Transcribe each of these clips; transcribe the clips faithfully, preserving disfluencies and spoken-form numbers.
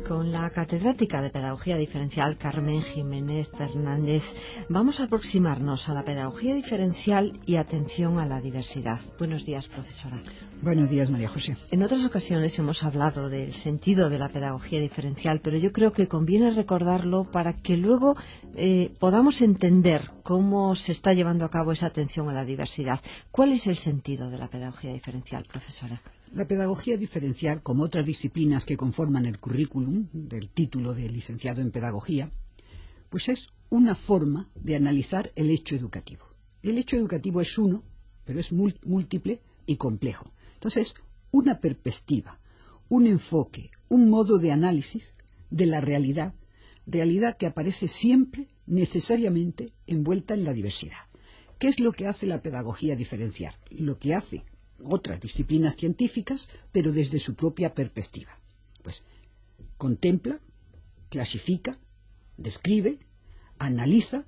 Con la catedrática de Pedagogía Diferencial, Carmen Jiménez Fernández, vamos a aproximarnos a la pedagogía diferencial y atención a la diversidad. Buenos días, profesora. Buenos días, María José. En otras ocasiones hemos hablado del sentido de la pedagogía diferencial, pero yo creo que conviene recordarlo para que luego eh, podamos entender cómo se está llevando a cabo esa atención a la diversidad. ¿Cuál es el sentido de la pedagogía diferencial, profesora? La pedagogía diferencial, como otras disciplinas que conforman el currículum del título de licenciado en pedagogía, pues es una forma de analizar el hecho educativo. El hecho educativo es uno, pero es múltiple y complejo. Entonces, una perspectiva, un enfoque, un modo de análisis de la realidad, realidad que aparece siempre necesariamente envuelta en la diversidad. ¿Qué es lo que hace la pedagogía diferencial? Lo que hace otras disciplinas científicas, pero desde su propia perspectiva. Pues contempla, clasifica, describe, analiza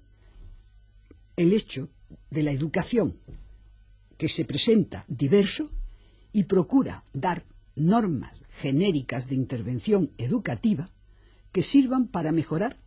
el hecho de la educación que se presenta diverso y procura dar normas genéricas de intervención educativa que sirvan para mejorar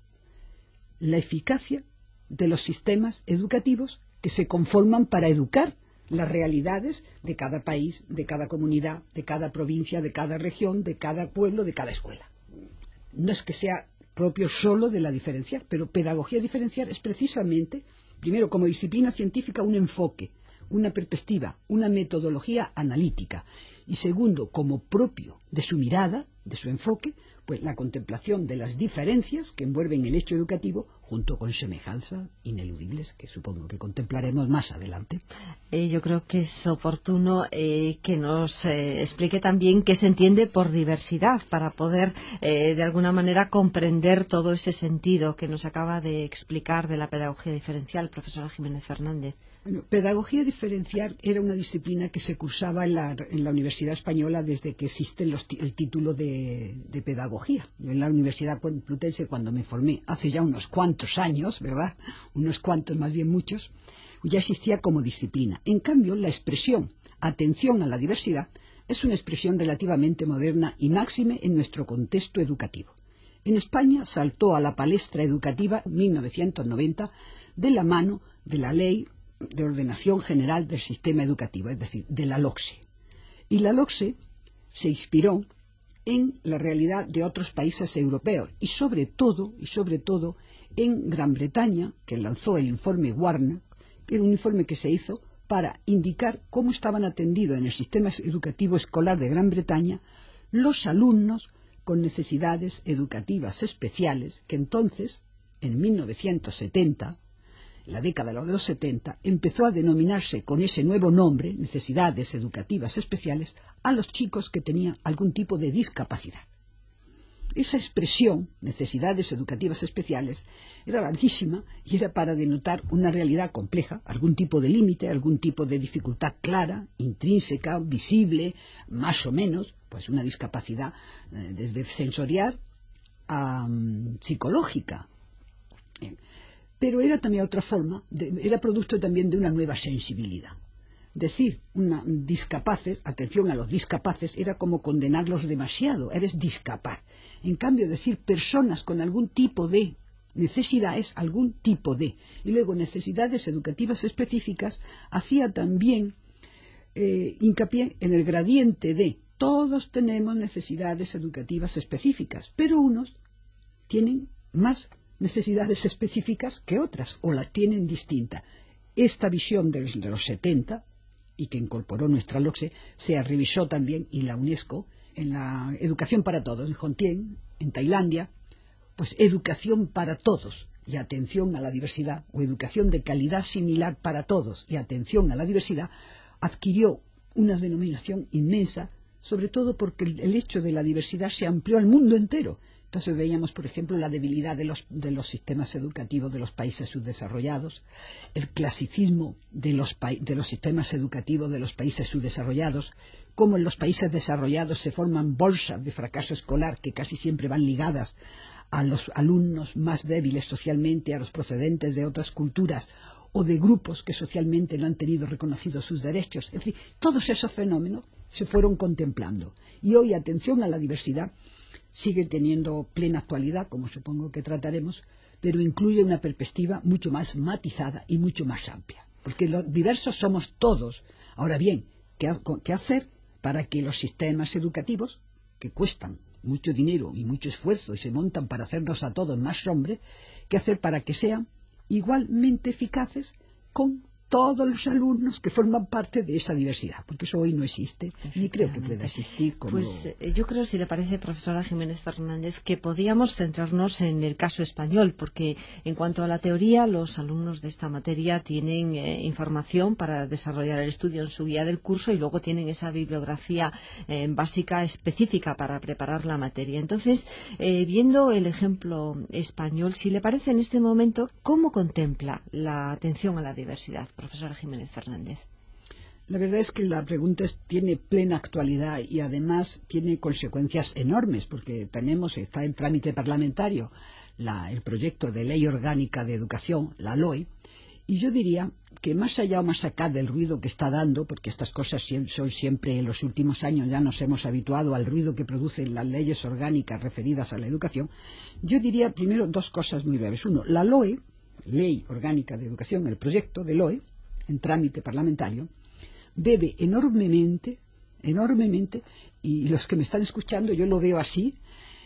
la eficacia de los sistemas educativos que se conforman para educar las realidades de cada país, de cada comunidad, de cada provincia, de cada región, de cada pueblo, de cada escuela. No es que sea propio solo de la diferencial, pero pedagogía diferencial es precisamente, primero, como disciplina científica, un enfoque, una perspectiva, una metodología analítica, y segundo, como propio de su mirada, de su enfoque, pues la contemplación de las diferencias que envuelven el hecho educativo junto con semejanzas ineludibles que supongo que contemplaremos más adelante. Eh, yo creo que es oportuno eh, que nos eh, explique también qué se entiende por diversidad para poder eh, de alguna manera comprender todo ese sentido que nos acaba de explicar de la pedagogía diferencial, profesora Jiménez Fernández. Bueno, pedagogía diferencial era una disciplina que se cursaba en la, en la Universidad Española desde que existe los, el título de, de pedagogía. Yo en la Universidad Complutense, cuando me formé, hace ya unos cuantos años, ¿verdad? Unos cuantos, más bien muchos, ya existía como disciplina. En cambio, la expresión atención a la diversidad es una expresión relativamente moderna y máxime en nuestro contexto educativo. En España saltó a la palestra educativa en mil novecientos noventa de la mano de la Ley de Ordenación General del Sistema Educativo, es decir, de la LOCSE. Y la LOCSE se inspiró en la realidad de otros países europeos y sobre todo, y sobre todo en Gran Bretaña, que lanzó el informe Warner, que era un informe que se hizo para indicar cómo estaban atendidos en el sistema educativo escolar de Gran Bretaña los alumnos con necesidades educativas especiales, que entonces, en mil novecientos setenta, la década de los setenta, empezó a denominarse con ese nuevo nombre, necesidades educativas especiales, a los chicos que tenían algún tipo de discapacidad. Esa expresión, necesidades educativas especiales, era larguísima y era para denotar una realidad compleja, algún tipo de límite, algún tipo de dificultad clara, intrínseca, visible, más o menos, pues una discapacidad eh, desde sensorial a um, psicológica. Bien. Pero era también otra forma, de, era producto también de una nueva sensibilidad. Decir una, discapaces, atención a los discapaces, era como condenarlos demasiado, eres discapaz. En cambio, decir personas con algún tipo de necesidad es algún tipo de. Y luego necesidades educativas específicas hacía también eh, hincapié en el gradiente de todos tenemos necesidades educativas específicas, pero unos tienen más necesidades específicas que otras, o las tienen distintas. Esta visión de los, de los setenta, y que incorporó nuestra LOCSE, se revisó también, y la UNESCO, en la educación para todos, en Jomtien, en Tailandia, pues educación para todos y atención a la diversidad, o educación de calidad similar para todos y atención a la diversidad, adquirió una denominación inmensa, sobre todo porque el, el hecho de la diversidad se amplió al mundo entero. Entonces veíamos, por ejemplo, la debilidad de los, de los sistemas educativos de los países subdesarrollados, el clasicismo de los, de los sistemas educativos de los países subdesarrollados, cómo en los países desarrollados se forman bolsas de fracaso escolar que casi siempre van ligadas a los alumnos más débiles socialmente, a los procedentes de otras culturas o de grupos que socialmente no han tenido reconocidos sus derechos. En fin, todos esos fenómenos se fueron contemplando. Y hoy, atención a la diversidad, sigue teniendo plena actualidad, como supongo que trataremos, pero incluye una perspectiva mucho más matizada y mucho más amplia. Porque los diversos somos todos. Ahora bien, ¿qué, qué hacer para que los sistemas educativos, que cuestan mucho dinero y mucho esfuerzo y se montan para hacernos a todos más hombres, qué hacer para que sean igualmente eficaces con todos los alumnos que forman parte de esa diversidad? Porque eso hoy no existe, ni creo que pueda existir. Como... Pues eh, yo creo, si le parece, profesora Jiménez Fernández, que podíamos centrarnos en el caso español, porque en cuanto a la teoría, los alumnos de esta materia tienen eh, información para desarrollar el estudio en su guía del curso y luego tienen esa bibliografía eh, básica específica para preparar la materia. Entonces, eh, viendo el ejemplo español, si le parece en este momento, ¿cómo contempla la atención a la diversidad, profesora Jiménez Fernández? La verdad es que la pregunta es, tiene plena actualidad y además tiene consecuencias enormes, porque tenemos, está en trámite parlamentario la, el proyecto de Ley Orgánica de Educación, la L O E, y yo diría que más allá o más acá del ruido que está dando, porque estas cosas son siempre, en los últimos años ya nos hemos habituado al ruido que producen las leyes orgánicas referidas a la educación, yo diría primero dos cosas muy breves. Uno, la L O E, Ley Orgánica de Educación, el proyecto de L O E, en trámite parlamentario, bebe enormemente, enormemente, y los que me están escuchando yo lo veo así,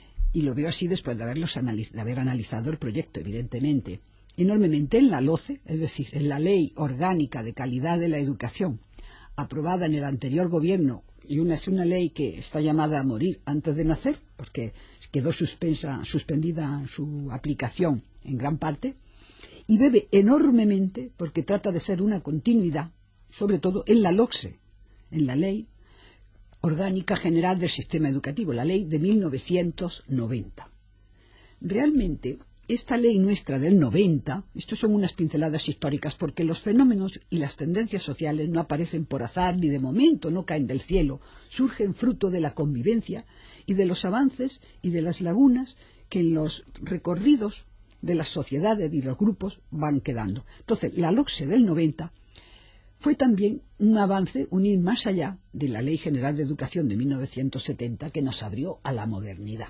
y lo veo así después de, haberlos analiz de haber analizado el proyecto, evidentemente, enormemente en la LOCE, es decir, en la Ley Orgánica de Calidad de la Educación, aprobada en el anterior gobierno, y una, es una ley que está llamada a morir antes de nacer, porque quedó suspensa, suspendida su aplicación en gran parte, y bebe enormemente porque trata de ser una continuidad, sobre todo en la LOCSE, en la Ley Orgánica General del Sistema Educativo, la ley de mil novecientos noventa. Realmente, esta ley nuestra del noventa, esto son unas pinceladas históricas, porque los fenómenos y las tendencias sociales no aparecen por azar ni de momento, no caen del cielo, surgen fruto de la convivencia y de los avances y de las lagunas que en los recorridos de las sociedades y los grupos van quedando. Entonces, la LOCSE del noventa fue también un avance, un ir más allá de la Ley General de Educación de mil novecientos setenta, que nos abrió a la modernidad.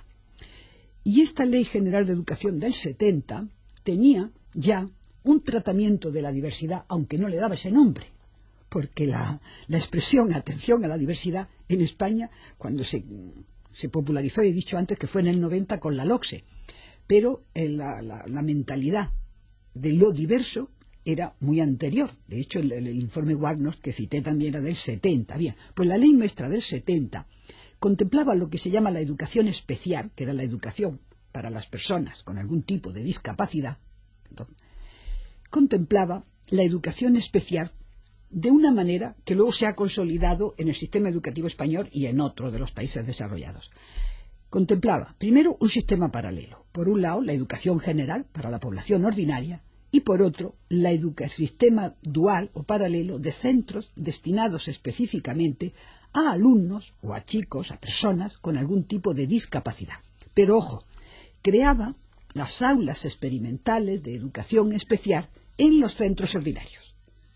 Y esta Ley General de Educación del setenta tenía ya un tratamiento de la diversidad, aunque no le daba ese nombre, porque la, la expresión atención a la diversidad en España, cuando se, se popularizó, he dicho antes que fue en el noventa con la LOCSE, pero en la, la, la mentalidad de lo diverso era muy anterior. De hecho, el, el informe Wagner, que cité también, era del setenta. Bien, pues la ley nuestra del setenta contemplaba lo que se llama la educación especial, que era la educación para las personas con algún tipo de discapacidad. Entonces, contemplaba la educación especial de una manera que luego se ha consolidado en el sistema educativo español y en otros de los países desarrollados. Contemplaba, primero, un sistema paralelo. Por un lado, la educación general para la población ordinaria, y por otro, la el sistema dual o paralelo de centros destinados específicamente a alumnos o a chicos, a personas con algún tipo de discapacidad. Pero ojo, creaba las aulas experimentales de educación especial en los centros ordinarios.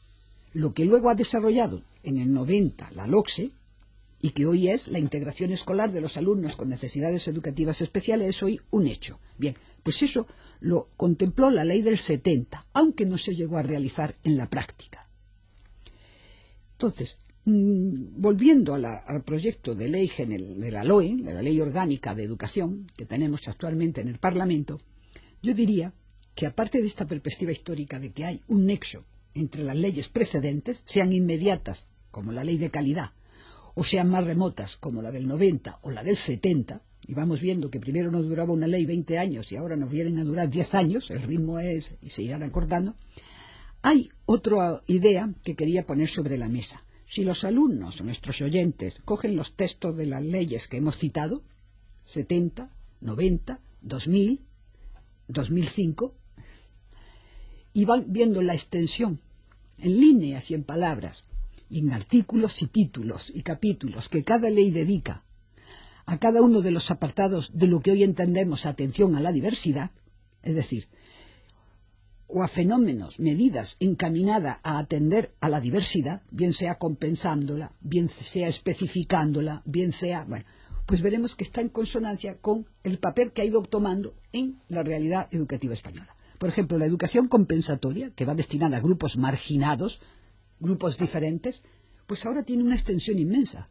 Lo que luego ha desarrollado en el noventa la LOCSE, y que hoy es la integración escolar de los alumnos con necesidades educativas especiales, es hoy un hecho. Bien, pues eso lo contempló la ley del setenta, aunque no se llegó a realizar en la práctica. Entonces, mmm, volviendo a la, al proyecto de ley de la L O E, de la Ley Orgánica de Educación, que tenemos actualmente en el Parlamento, yo diría que aparte de esta perspectiva histórica de que hay un nexo entre las leyes precedentes, sean inmediatas, como la ley de calidad, o sean más remotas, como la del noventa o la del setenta, y vamos viendo que primero nos duraba una ley veinte años y ahora nos vienen a durar diez años, el ritmo es, y se irán acortando, hay otra idea que quería poner sobre la mesa. Si los alumnos, nuestros oyentes, cogen los textos de las leyes que hemos citado, setenta, noventa, dos mil, dos mil cinco, y van viendo la extensión en líneas y en palabras, y en artículos y títulos y capítulos que cada ley dedica a cada uno de los apartados de lo que hoy entendemos atención a la diversidad, es decir, o a fenómenos, medidas encaminadas a atender a la diversidad, bien sea compensándola, bien sea especificándola, bien sea, bueno, pues veremos que está en consonancia con el papel que ha ido tomando en la realidad educativa española. Por ejemplo, la educación compensatoria, que va destinada a grupos marginados, grupos diferentes, pues ahora tiene una extensión inmensa.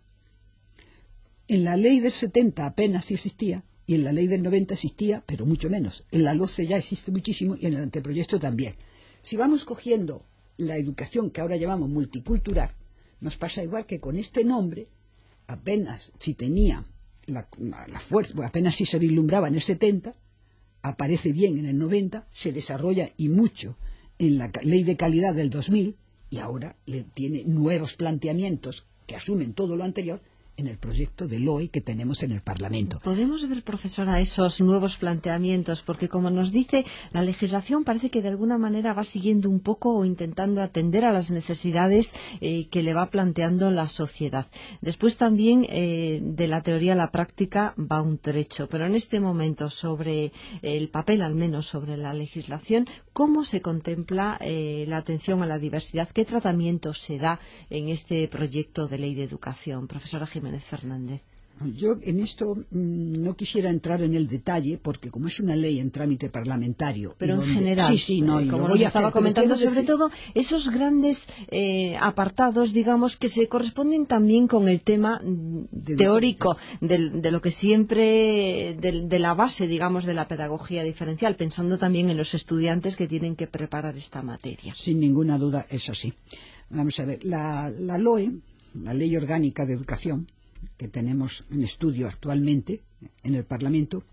En la ley del setenta apenas sí existía, y en la ley del noventa existía, pero mucho menos. En la LOCE ya existe muchísimo y en el anteproyecto también. Si vamos cogiendo la educación que ahora llamamos multicultural, nos pasa igual que con este nombre, apenas si tenía la, la fuerza, bueno, apenas si se vislumbraba en el setenta, aparece bien en el noventa, se desarrolla y mucho en la ley de calidad del dos mil, y ahora le tiene nuevos planteamientos que asumen todo lo anterior en el proyecto de L O E que tenemos en el Parlamento. Podemos ver, profesora, esos nuevos planteamientos, porque como nos dice, la legislación parece que de alguna manera va siguiendo un poco o intentando atender a las necesidades eh, que le va planteando la sociedad. Después también eh, de la teoría a la práctica va un trecho, pero en este momento sobre el papel, al menos sobre la legislación, ¿cómo se contempla eh, la atención a la diversidad? ¿Qué tratamiento se da en este proyecto de ley de educación? Profesora Jiménez Fernández. Yo en esto mmm, no quisiera entrar en el detalle porque como es una ley en trámite parlamentario, pero en donde, general, sí, sí, no, eh, y como lo nos voy a estaba hacer, comentando, sobre decir... todo esos grandes eh, apartados, digamos, que se corresponden también con el tema de teórico de, de lo que siempre, de, de la base, digamos, de la pedagogía diferencial, pensando también en los estudiantes que tienen que preparar esta materia. Sin ninguna duda, es así. Vamos a ver, la, la L O E, la Ley Orgánica de Educación, que tenemos en estudio actualmente en el Parlamento,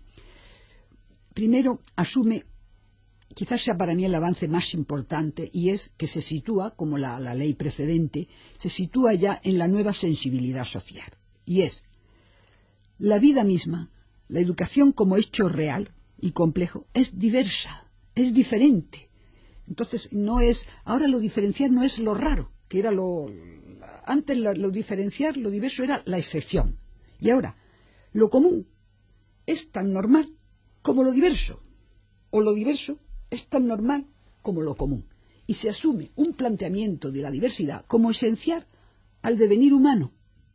primero asume, quizás sea para mí el avance más importante, y es que se sitúa, como la, la ley precedente, se sitúa ya en la nueva sensibilidad social. Y es la vida misma, la educación como hecho real y complejo, es diversa, es diferente. Entonces, no es, ahora lo diferencial no es lo raro, que era lo... Antes lo, lo diferenciar, lo diverso era la excepción. Y ahora, lo común es tan normal como lo diverso, o lo diverso es tan normal como lo común. Y se asume un planteamiento de la diversidad como esencial al devenir humano.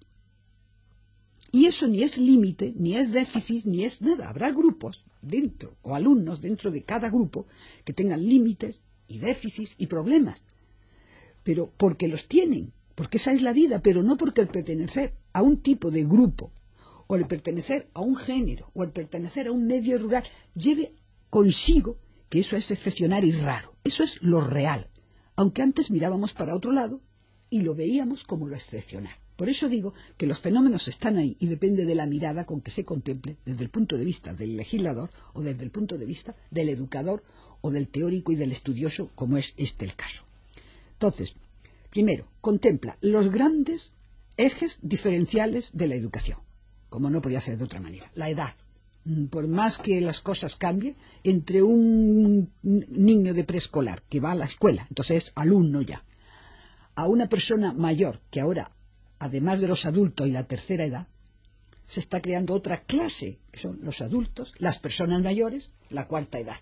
Y eso ni es límite, ni es déficit, ni es nada. Habrá grupos dentro, o alumnos dentro de cada grupo, que tengan límites y déficits y problemas. Pero porque los tienen, porque esa es la vida, pero no porque el pertenecer a un tipo de grupo, o el pertenecer a un género, o el pertenecer a un medio rural, lleve consigo que eso es excepcional y raro. Eso es lo real, aunque antes mirábamos para otro lado y lo veíamos como lo excepcional. Por eso digo que los fenómenos están ahí y depende de la mirada con que se contemple desde el punto de vista del legislador o desde el punto de vista del educador o del teórico y del estudioso, como es este el caso. Entonces, primero, contempla los grandes ejes diferenciales de la educación, como no podía ser de otra manera. La edad, por más que las cosas cambien, entre un niño de preescolar que va a la escuela, entonces es alumno ya, a una persona mayor que ahora, además de los adultos y la tercera edad, se está creando otra clase, que son los adultos, las personas mayores, la cuarta edad.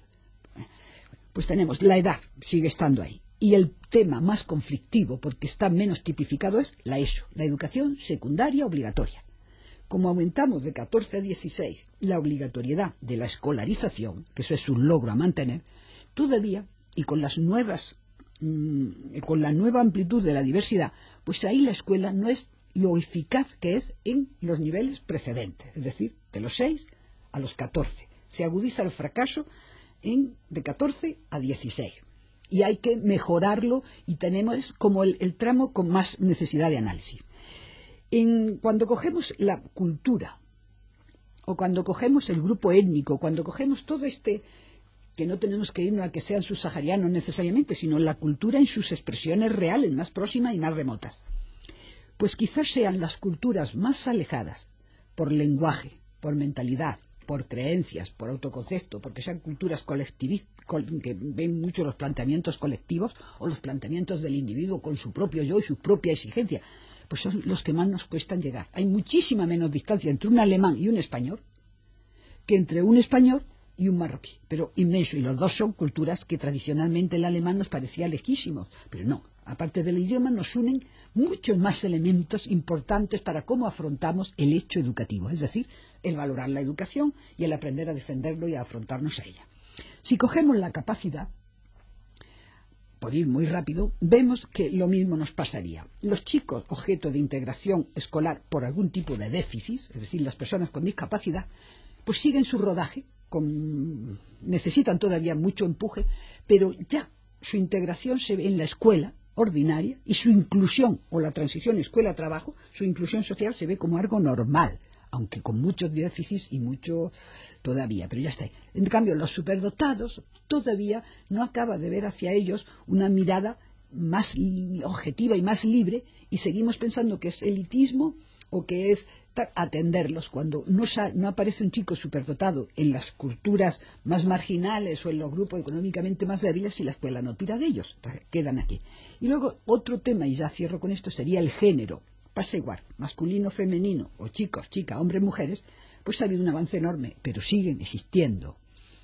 Pues tenemos la edad, sigue estando ahí. Y el tema más conflictivo, porque está menos tipificado, es la ESO, la educación secundaria obligatoria. Como aumentamos de catorce a dieciséis la obligatoriedad de la escolarización, que eso es un logro a mantener, todavía, y con las nuevas, mmm, con la nueva amplitud de la diversidad, pues ahí la escuela no es lo eficaz que es en los niveles precedentes, es decir, de los seis a los catorce. Se agudiza el fracaso en, de catorce a dieciséis. Y hay que mejorarlo y tenemos como el, el tramo con más necesidad de análisis. En, cuando cogemos la cultura, o cuando cogemos el grupo étnico, cuando cogemos todo este, que no tenemos que irnos a que sean subsaharianos necesariamente, sino la cultura en sus expresiones reales, más próximas y más remotas, pues quizás sean las culturas más alejadas por lenguaje, por mentalidad, por creencias, por autoconcepto, porque sean culturas colectivistas, que ven mucho los planteamientos colectivos o los planteamientos del individuo con su propio yo y su propia exigencia, pues son los que más nos cuestan llegar. Hay muchísima menos distancia entre un alemán y un español que entre un español y un marroquí, pero inmenso, y los dos son culturas que tradicionalmente el alemán nos parecía lejísimos, pero no, aparte del idioma, nos unen muchos más elementos importantes para cómo afrontamos el hecho educativo, es decir, el valorar la educación y el aprender a defenderlo y a afrontarnos a ella. Si cogemos la capacidad, por ir muy rápido, vemos que lo mismo nos pasaría. Los chicos objeto de integración escolar por algún tipo de déficit, es decir, las personas con discapacidad, pues siguen su rodaje, con... necesitan todavía mucho empuje, pero ya su integración se ve en la escuela ordinaria y su inclusión o la transición escuela-trabajo, su inclusión social se ve como algo normal, aunque con muchos déficits y mucho todavía, pero ya está ahí. En cambio, los superdotados todavía no acaba de ver hacia ellos una mirada más objetiva y más libre, y seguimos pensando que es elitismo o que es atenderlos. Cuando no, no aparece un chico superdotado en las culturas más marginales o en los grupos económicamente más débiles, y la escuela no tira de ellos, quedan aquí. Y luego otro tema, y ya cierro con esto, sería el género. Pasa igual, masculino, femenino, o chicos, chicas, hombres, mujeres, pues ha habido un avance enorme, pero siguen existiendo.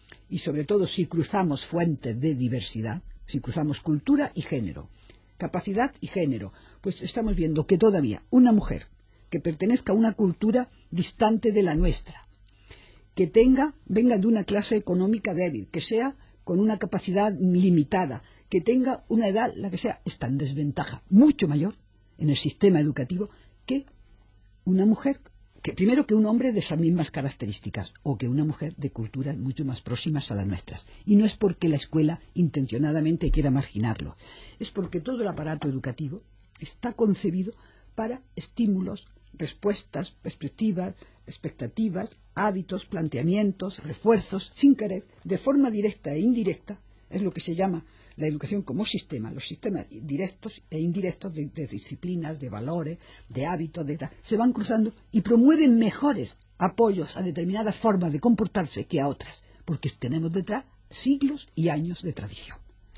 Y sobre todo si cruzamos fuentes de diversidad, si cruzamos cultura y género, capacidad y género, pues estamos viendo que todavía una mujer que pertenezca a una cultura distante de la nuestra, que tenga, venga de una clase económica débil, que sea con una capacidad limitada, que tenga una edad, la que sea, está en desventaja mucho mayor en el sistema educativo que una mujer, que primero que un hombre de esas mismas características, o que una mujer de culturas mucho más próximas a las nuestras. Y no es porque la escuela intencionadamente quiera marginarlo, es porque todo el aparato educativo está concebido para estímulos, respuestas, perspectivas, expectativas, hábitos, planteamientos, refuerzos, sin querer, de forma directa e indirecta. Es lo que se llama la educación como sistema, los sistemas directos e indirectos de, de disciplinas, de valores, de hábitos, de, se van cruzando y promueven mejores apoyos a determinadas formas de comportarse que a otras, porque tenemos detrás siglos y años de tradición.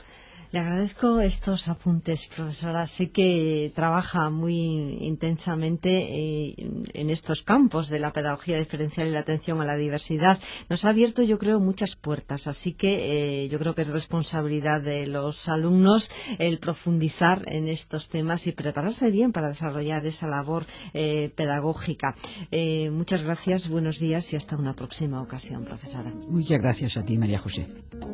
Le agradezco estos apuntes, profesora. Sé que trabaja muy intensamente eh, en estos campos de la pedagogía diferencial y la atención a la diversidad. Nos ha abierto, yo creo, muchas puertas, así que eh, yo creo que es responsabilidad de los alumnos el profundizar en estos temas y prepararse bien para desarrollar esa labor eh, pedagógica. Eh, muchas gracias, buenos días y hasta una próxima ocasión, profesora. Muchas gracias a ti, María José.